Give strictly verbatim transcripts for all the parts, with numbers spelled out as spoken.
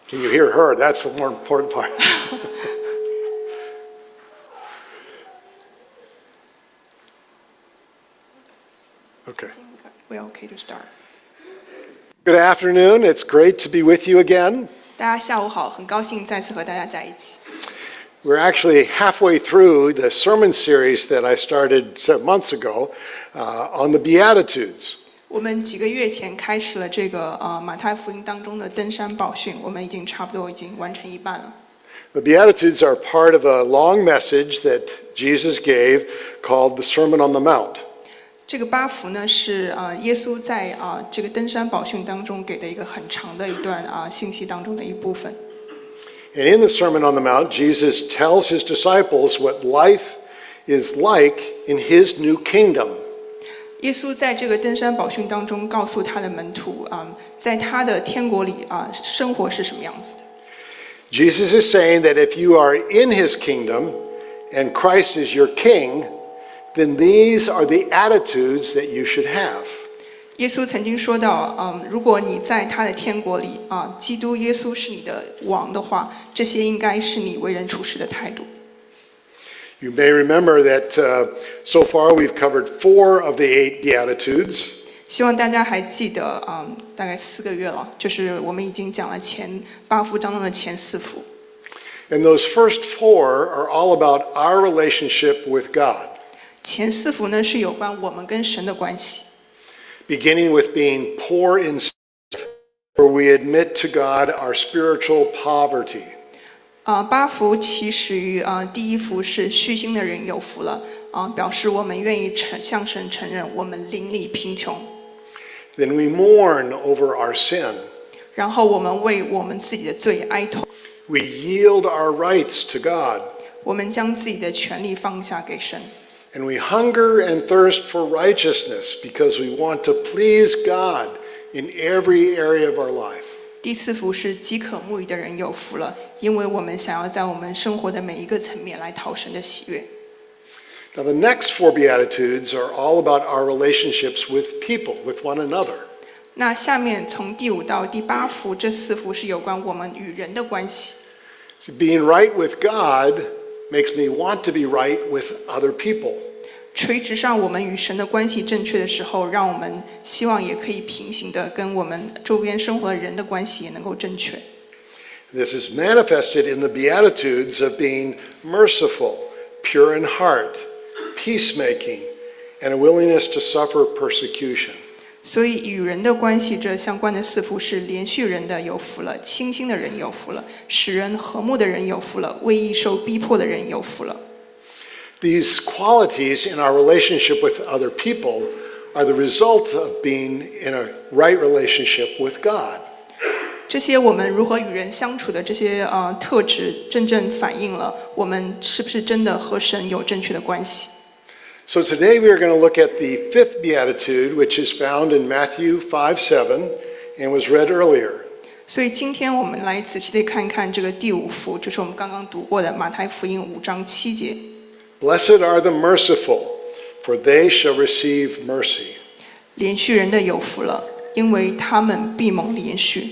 Can you hear her? That's the more important part. Okay. We're okay to start. Good afternoon. It's great to be with you again. 大家下午好，很高兴再次和大家在一起。 We're actually halfway through the sermon series that I started seven months ago uh, on the Beatitudes. 我们几个月前开始了这个呃马太福音当中的登山宝训，我们已经差不多已经完成一半了。 The Beatitudes are part of a long message that Jesus gave called the Sermon on the Mount. 这个八福呢是呃耶稣在啊、呃、这个登山宝训当中给的一个很长的一段啊、呃、信息当中的一部分。 And in the Sermon on the Mount, Jesus tells his disciples what life is like in his new kingdom. 耶稣在这个登山宝训当中告诉他的门徒啊、呃，在他的天国里啊、呃，生活是什么样子的。 Jesus is saying that if you are in his kingdom and Christ is your king, then these are the attitudes that you should have. 耶稣曾经说到，嗯，如果你在他的天国里啊，基督耶稣是你的王的话，这些应该是你为人处事的态度。 You may remember that uh, so far we've covered four of the eight Beatitudes. 希望大家还记得，嗯，大概四个月了，就是我们已经讲了前八福当中的前四福。 And those first four are all about our relationship with God. 前四福呢是有关我们跟神的关系。 Beginning with being poor in spirit, where we admit to God our spiritual poverty. 啊、呃，八福起始于啊、呃，第一福是虚心的人有福了啊、呃，表示我们愿意承向神承认我们灵里贫穷。 Then we mourn over our sin. 然后我们为我们自己的罪哀痛。 We yield our rights to God. 我们将自己的权利放下给神。 And we hunger and thirst for righteousness because we want to please God in every area of our life. 第四福是饥渴慕义的人有福了，因为我们想要在我们生活的每一个层面来讨神的喜悦。 Now the next four Beatitudes are all about our relationships with people, with one another. 那下面从第五到第八福这四福是有关我们与人的关系。 So being right with God makes me want to be right with other people. 垂直上我们与神的关系正确的时候，让我们希望也可以平行的跟我们周边生活的人的关系也能够正确。 This is manifested in the Beatitudes of being merciful, pure in heart, peacemaking, and a willingness to suffer persecution. 所以与人的关系这相关的四福是连续人的有福了，清心的人有福了，使人和睦的人有福了，为义受逼迫的人有福了。 These qualities in our relationship with other people are the result of being in a right relationship with God. 这些我们如何与人相处的这些呃特质，真正反映了我们是不是真的和神有正确的关系。 So today we are going to look at the fifth beatitude, which is found in Matthew five seven and was read earlier. 所以今天我们来仔细地看看这个第五福，就是我们刚刚读过的马太福音五章七节。 Blessed are the merciful, for they shall receive mercy. 连续人的有福了，因为他们必蒙连续。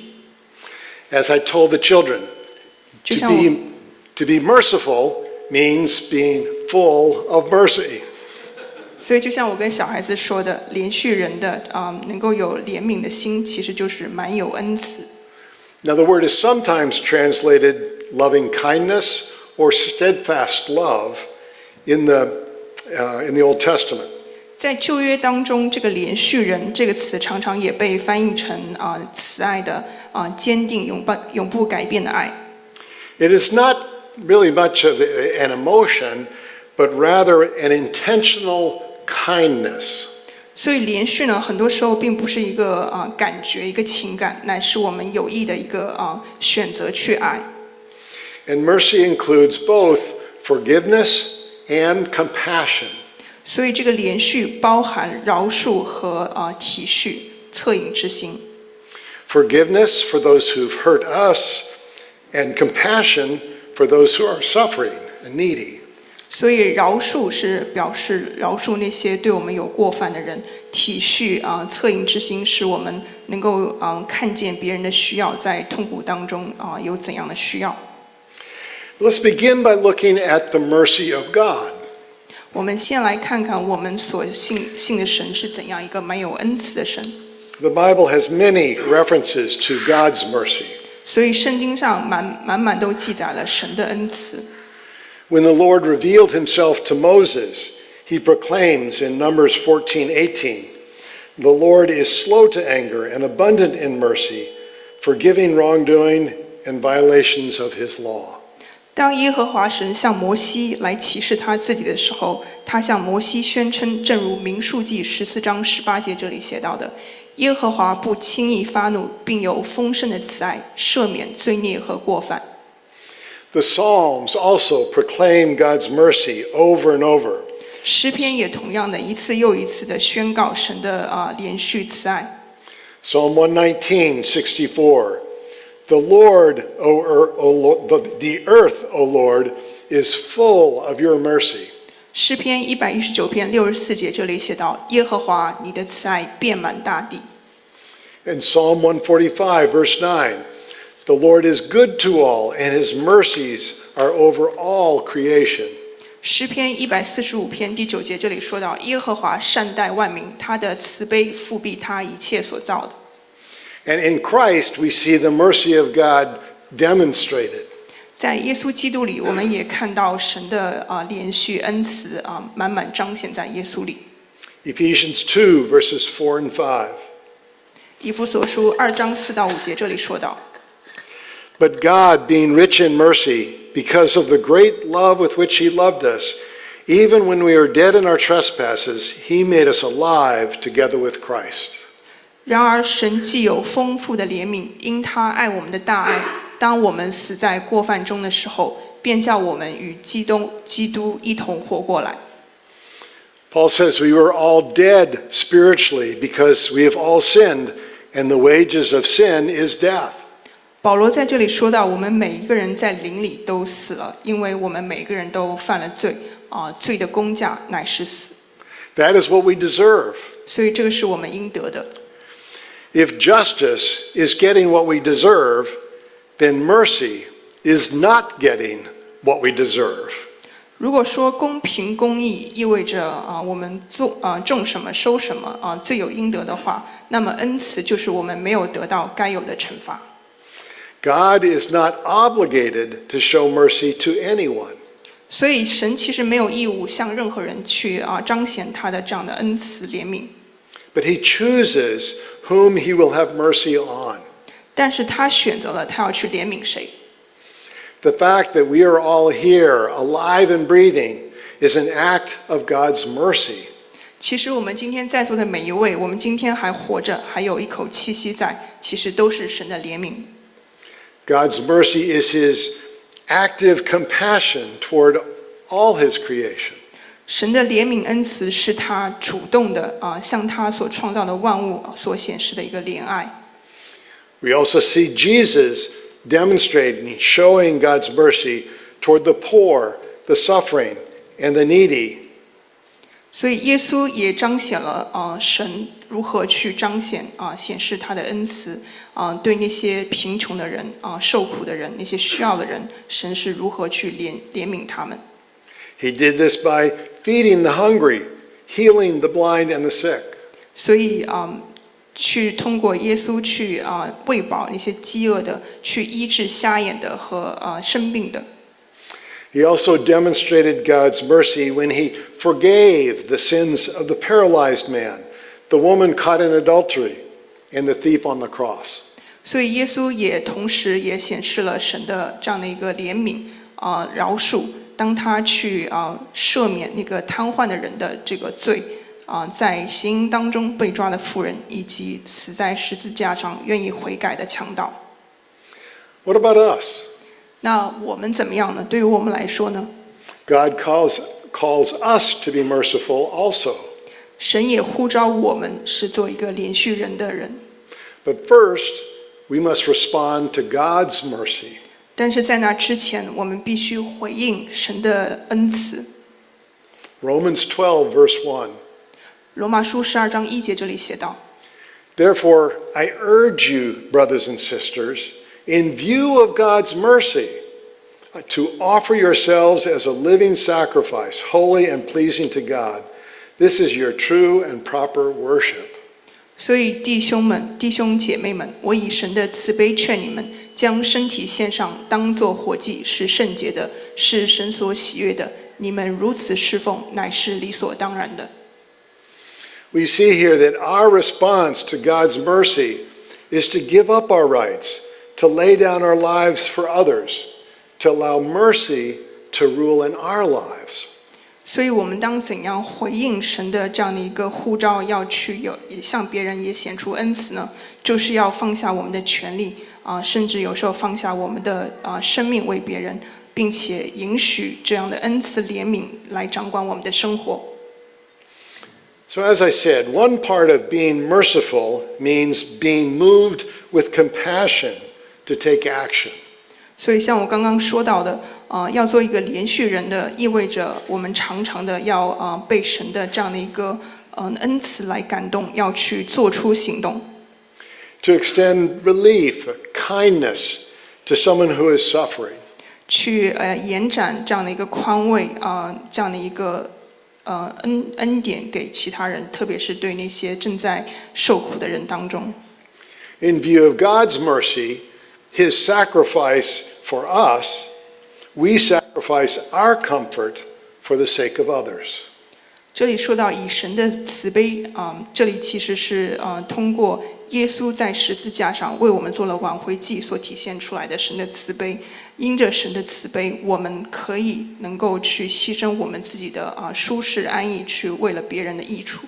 As I told the children, 就 to 像我 be, to be merciful means being full of mercy. 所以就像我跟小孩子说的，连续人的啊、呃、能够有怜悯的心，其实就是满有恩慈。 Now the word is sometimes translated loving kindness or steadfast love in the, uh, in the Old Testament. 在旧约当中，这个连续人这个词常常也被翻译成啊、呃、慈爱的啊、呃、坚定永不永不改变的爱。 It is not really much of an emotion, but rather an intentional kindness. 所以连续呢，很多时候并不是一个啊、呃、感觉，一个情感，乃是我们有意的一个啊、呃、选择去爱。 And mercy includes both forgiveness and compassion. 所以这个连续包含饶恕和啊、呃、体恤、恻隐之心。 Forgiveness for those who've hurt us, and compassion for those who are suffering and needy. 所以饶恕是表示饶恕那些对我们有过犯的人，体恤啊、恻隐之心使我们能够啊、看见别人的需要，在痛苦当中啊、有怎样的需要。 Let's begin by looking at the mercy of God. 我们先来看看我们所信信的神是怎样一个蛮有恩慈的神。 The Bible has many references to God's mercy. 所以圣经上满满满都记载了神的恩慈。 When the Lord revealed himself to Moses, he proclaims in Numbers fourteen eighteen, "The Lord is slow to anger and abundant in mercy, forgiving wrongdoing and violations of his law." 当耶和华神向摩西来启示他自己的时候，他向摩西宣称，正如民数记十四章十八节这里写到的，耶和华不轻易发怒，并有丰盛的慈爱，赦免罪孽和过犯。 The Psalms also proclaim God's mercy over and over. 诗篇也同样的一次又一次的宣告神的啊、连续慈爱。 Psalm one nineteen sixty-four, "The Lord, O, o Lord, the, the earth, O Lord, is full of your mercy." 诗篇一百一十九篇六十四节这里写道：耶和华，你的慈爱遍满大地。 And Psalm one forty-five, verse nine, "The Lord is good to all, and his mercies are over all creation." 诗篇一百四十五篇第九节这里说到：耶和华善待万民，他的慈悲覆庇他一切所造的。 And in Christ, we see the mercy of God demonstrated. 在耶稣基督里，我们也看到神的啊、连续恩慈啊、满满彰显在耶稣里。 Ephesians two, verses four and five. 以弗所书二章四到五节这里说到。 But God, being rich in mercy, because of the great love with which he loved us, even when we were dead in our trespasses, he made us alive together with Christ. 然而神既有丰富的怜悯，因他爱我们的大爱，当我们死在过犯中的时候，便叫我们与基督基督一同活过来。 Paul says we were all dead spiritually because we have all sinned, and the wages of sin is death. 保罗在这里说到，我们每一个人在灵里都死了，因为我们每个人都犯了罪啊、罪的工价乃是死。 That is what we deserve. 所以这个是我们应得的。 If justice is getting what we deserve, then mercy is not getting what we deserve. 如果说公平公义意味着啊、我们做啊、种什么收什么啊、罪有应得的话，那么恩慈就是我们没有得到该有的惩罚。 God is not obligated to show mercy to anyone. 所以神其实没有义务向任何人去啊、彰显他的这样的恩慈怜悯， But he chooses whom he will have mercy on. 但是他选择了他要去怜悯谁。 The fact that we are all here, alive and breathing, is an act of God's mercy. 其实我们今天在座的每一位，我们今天还活着，还有一口气息在，其实都是神的怜悯。 God's mercy is his active compassion toward all his creation. 神的怜悯恩慈是他主动的啊、向他所创造的万物所显示的一个怜爱。 We also see Jesus demonstrating, showing God's mercy toward the poor, the suffering, and the needy. 所以耶稣也彰显了啊、神如何去彰显啊、显示他的恩慈啊、对那些贫穷的人啊、受苦的人，那些需要的人，神是如何去怜怜悯他们。 He did this by feeding the hungry, healing the blind and the sick. 所以啊、去通过耶稣去啊、喂饱那些饥饿的，去医治瞎眼的和啊、生病的。 He also demonstrated God's mercy when he forgave the sins of the paralyzed man, the woman caught in adultery, and the thief on the cross. 所以耶稣也同时也显示了神的这样的一个怜悯啊、饶恕。当他去啊、赦免那个瘫痪的人的这个罪啊、在行淫当中被抓的妇人，以及死在十字架上愿意悔改的强盗。 What about us? 那我们怎么样呢？对于我们来说呢？ God calls, calls us to be merciful also. 神也呼召我们是做一个连续人的人。 But first, we must respond to God's mercy. 但是在那之前，我们必须回应神的恩慈。 Romans twelve, verse one. 罗马书十二章一节这里写道。 Therefore, I urge you, brothers and sisters, in view of God's mercy, to offer yourselves as a living sacrifice, holy and pleasing to God. This is your true and proper worship. 所以弟兄们、弟兄姐妹们，我以神的慈悲劝你们，将身体献上，当作活祭，是圣洁的，是神所喜悦的。你们如此侍奉，乃是理所当然的。 We see here that our response to God's mercy is to give up our rights, to lay down our lives for others, to allow mercy to rule in our lives. 所以我们当怎样回应神的这样的一个呼召，要去有也向别人也显出恩慈呢？就是要放下我们的权利啊、呃，甚至有时候放下我们的啊、呃、生命为别人，并且允许这样的恩慈怜悯来掌管我们的生活。 So as I said, one part of being merciful means being moved with compassion to take action. 所以像我刚刚说到的，呃，要做一个连续人的，意味着我们常常的要呃被神的这样的一个呃恩慈来感动，要去做出行动。 To extend relief, kindness to someone who is suffering. 去呃延展这样的一个宽慰啊、呃，这样的一个呃恩恩典给其他人，特别是对那些正在受苦的人当中。 In view of God's mercy, His sacrifice for us, we sacrifice our comfort for the sake of others. 这里说到以神的慈悲啊、呃，这里其实是呃通过耶稣在十字架上为我们做了挽回祭所体现出来的神的慈悲。因着神的慈悲，我们可以能够去牺牲我们自己的啊、呃、舒适安逸，去为了别人的益处。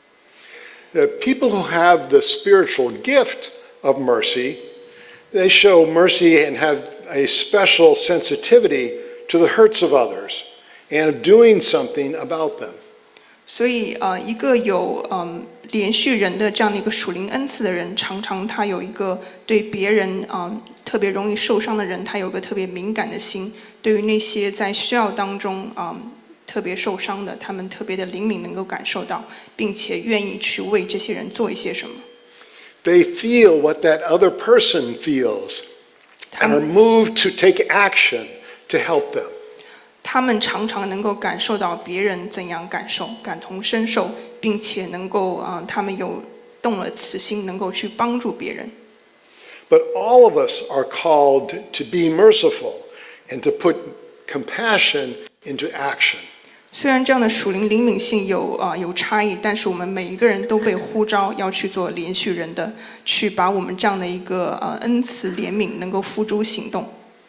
The people who have the spiritual gift of mercy, they show mercy and have a special sensitivity to the hurts of others and of doing something about them. 所以呃，一个有嗯连续人的这样的一个属灵恩赐的人，常常他有一个对别人啊、呃、特别容易受伤的人，他有一个特别敏感的心。对于那些在需要当中啊、呃、特别受伤的，他们特别的灵敏，能够感受到，并且愿意去为这些人做一些什么。 They feel what that other person feels and are moved to take action to help them. 他们常常能够感受到别人怎样感受，感同身受，并且能够啊、呃，他们有动了慈心，能够去帮助别人。 But all of us are called to be merciful and to put compassion into action. 虽然这样的属灵灵敏性有啊、呃、有差异，但是我们每一个人都被呼召要去做连续人的，去把我们这样的一个呃恩慈怜悯能够付诸行动。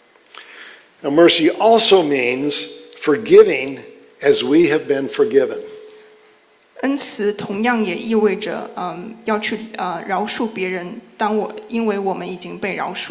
Now, mercy also means forgiving as we have been forgiven. 恩慈同样也意味着，嗯，要去呃饶恕别人。当我因为我们已经被饶恕。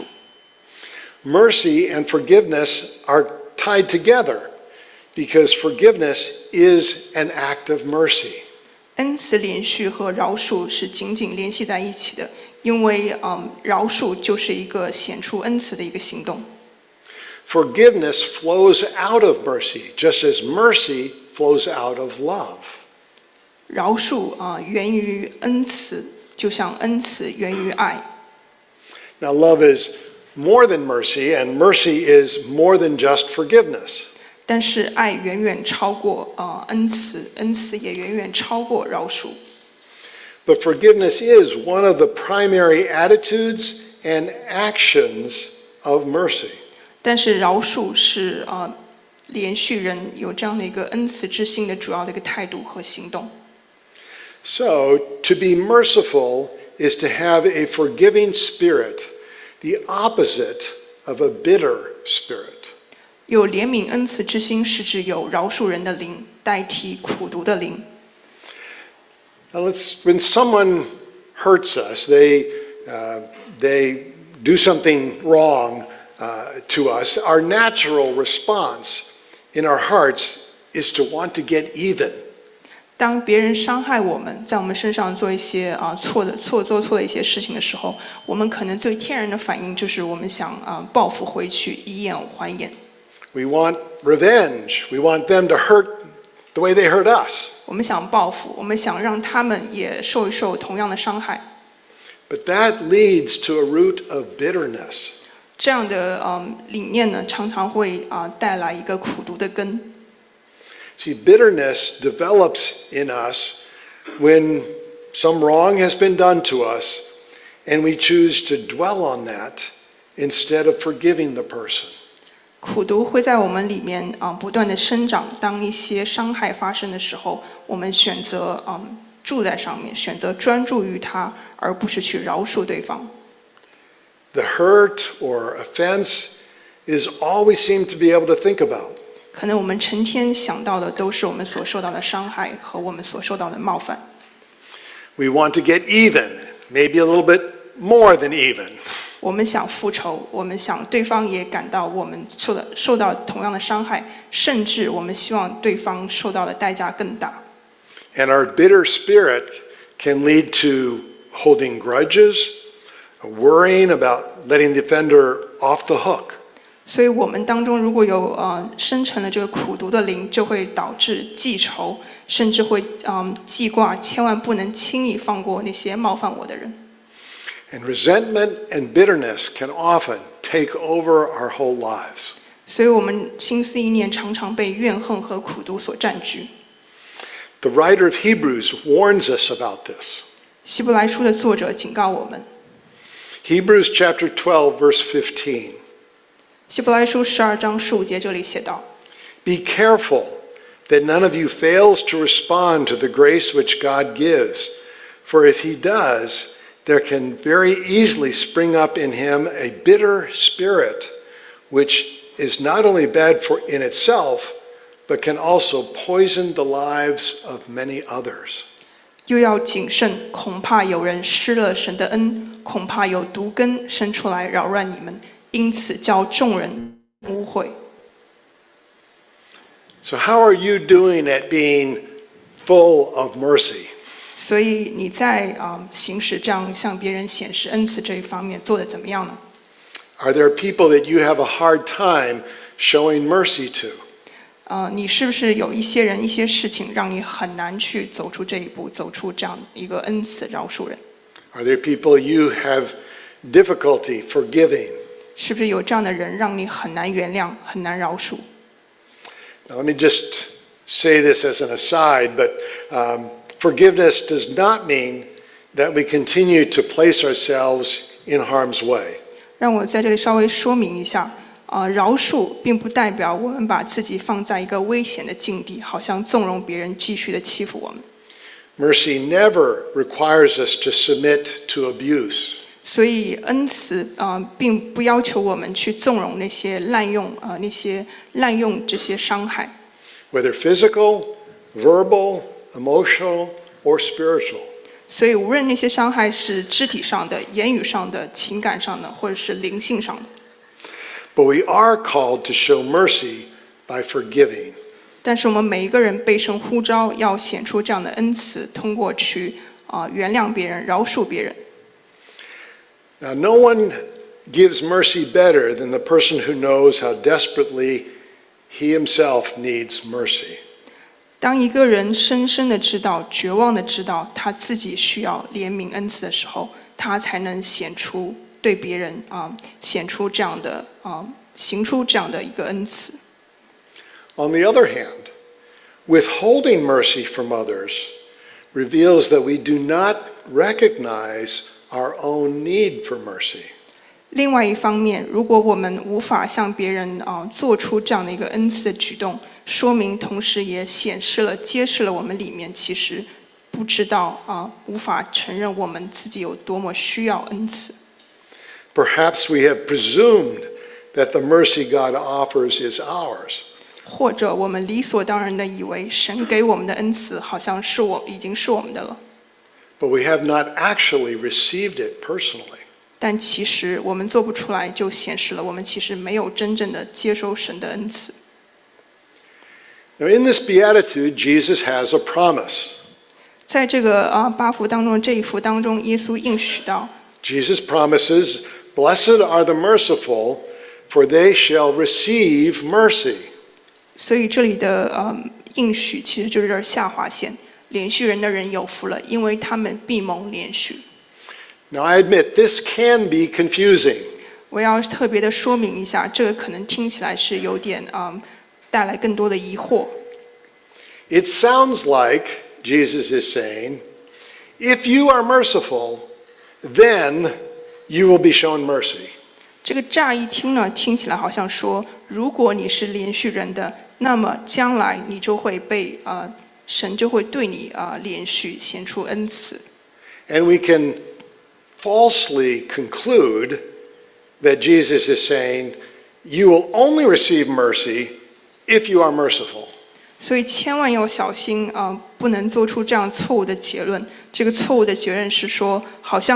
Mercy and forgiveness are tied together because forgiveness is an act of mercy. 恩慈连续和饶恕是紧紧联系在一起的，因为嗯，饶恕就是一个显出恩慈的一个行动。 Forgiveness flows out of mercy, just as mercy flows out of love. 饶恕啊、呃，源于恩慈，就像恩慈源于爱。 Now, love is more than mercy, and mercy is more than just forgiveness. 但是爱远远超过呃恩慈，恩慈也远远超过饶恕。 But forgiveness is one of the primary attitudes and actions of mercy. 但是饶恕是呃连续人有这样的一个恩慈之心的主要的一个态度和行动。 So, to be merciful is to have a forgiving spirit, the opposite of a bitter spirit. 有怜悯恩慈之心，是指有饶恕人的灵，代替苦毒的灵。 Now, let's, when someone hurts us, they, uh, they do something wrong uh, to us, our natural response in our hearts is to want to get even. 当别人伤害我们，在我们身上做一些啊、呃、错的错做错的一些事情的时候，我们可能最天然的反应就是我们想啊、呃、报复回去，以眼还眼。 We want revenge. We want them to hurt the way they hurt us. 我们想报复，我们想让他们也受一受同样的伤害。 But that leads to a root of bitterness. 这样的嗯理念呢，常常会啊、呃、带来一个苦毒的根。 See, bitterness develops in us when some wrong has been done to us, and we choose to dwell on that instead of forgiving the person. 苦毒会在我们里面啊、呃、不断的生长。当一些伤害发生的时候，我们选择嗯、呃、住在上面，选择专注于它，而不是去饶恕对方。 The hurt or offense is all we seem to be able to think about. 可能我们成天想到的都是我们所受到的伤害和我们所受到的冒犯。 We want to get even, maybe a little bit more than even. 我们想复仇，我们想对方也感到我们受到受到同样的伤害，甚至我们希望对方受到的代价更大。 And our bitter spirit can lead to holding grudges, worrying about letting the offender off the hook. 所以我们当中如果有呃生成了这个苦毒的灵，就会导致记仇，甚至会嗯、呃、记挂，千万不能轻易放过那些冒犯我的人。 And resentment and bitterness can often take over our whole lives. 所以我们心思意念常常被怨恨和苦毒所占据。 The writer of Hebrews warns us about this. 希伯来书的作者警告我们。 Hebrews chapter twelve, verse fifteen. 希伯来书十二章十五节这里写道 Be careful that none of you fails to respond to the grace which God gives, for if he does, there can very easily spring up in him a bitter spirit, which is not only bad for in itself, but can also poison the lives of many others. 又要谨慎，恐怕有人失了神的恩，恐怕有毒根生出来扰乱你们，因此叫众人污秽。 So how are you doing at being full of mercy? 所以你在啊、呃、行使这样向别人显示恩慈这一方面做得怎么样呢？ Are there people that you have a hard time showing mercy to? 呃，你是不是有一些人、一些事情让你很难去走出这一步，走出这样一个恩慈饶恕人？ Are there people you have difficulty forgiving? 是不是有这样的人让你很难原谅、很难饶恕？ Now, let me just say this as an aside, but um, forgiveness does not mean that we continue to place ourselves in harm's way. 让我在这里稍微说明一下，呃，饶恕并不代表我们把自己放在一个危险的境地，好像纵容别人继续的欺负我们。 Mercy never requires us to submit to abuse. 所以恩慈呃，并不要求我们去纵容那些滥用呃那些滥用这些伤害， Whether physical, verbal, emotional, or spiritual. 所以无论那些伤害是肢体上的、言语上的、情感上的，或者是灵性上的。 But we are called to show mercy by forgiving. 但是我们每一个人被神呼召，要显出这样的恩慈，通过去啊、呃、原谅别人、饶恕别人。 Now, no one gives mercy better than the person who knows how desperately he himself needs mercy. 当一个人深深的知道、绝望的知道他自己需要怜悯恩慈的时候，他才能显出对别人啊、呃、显出这样的啊、呃、行出这样的一个恩慈。 On the other hand, withholding mercy from others reveals that we do not recognize our own need for mercy. 另外一方面，如果我们无法向别人啊、呃、做出这样的一个恩慈的举动，说明同时也显示了、揭示了我们里面其实不知道啊、呃、无法承认我们自己有多么需要恩慈。 Perhaps we have presumed that the mercy God offers is ours. 或者我们理所当然的以为神给我们的恩慈好像是我已经是我们的了， But we have not actually received it personally. 但其实我们做不出来，就显示了我们其实没有真正的接收神的恩慈。 Now, in this beatitude, Jesus has a promise. 在这个啊八福当中，这一福当中，耶稣应许到， Jesus promises, "Blessed are the merciful, for they shall receive mercy." 所以这里的呃应许其实就是这儿下划线，连续人的人有福了，因为他们必蒙连续。 Now, I admit this can be confusing. 我要特别的说明一下，这个可能听起来是有点嗯带来更多的疑惑。 It sounds like Jesus is saying, if you are merciful, then you will be shown mercy. 这个乍一听呢，听起来好像说，如果你是连续人的，那么将来你就会被呃神就会对你啊、呃、连续显出恩慈。 And we can falsely conclude that Jesus is saying, you will only receive mercy if you are merciful. 所以千万要小心啊、呃，不能做出这样错误的结论。这个错误的结论是说，好像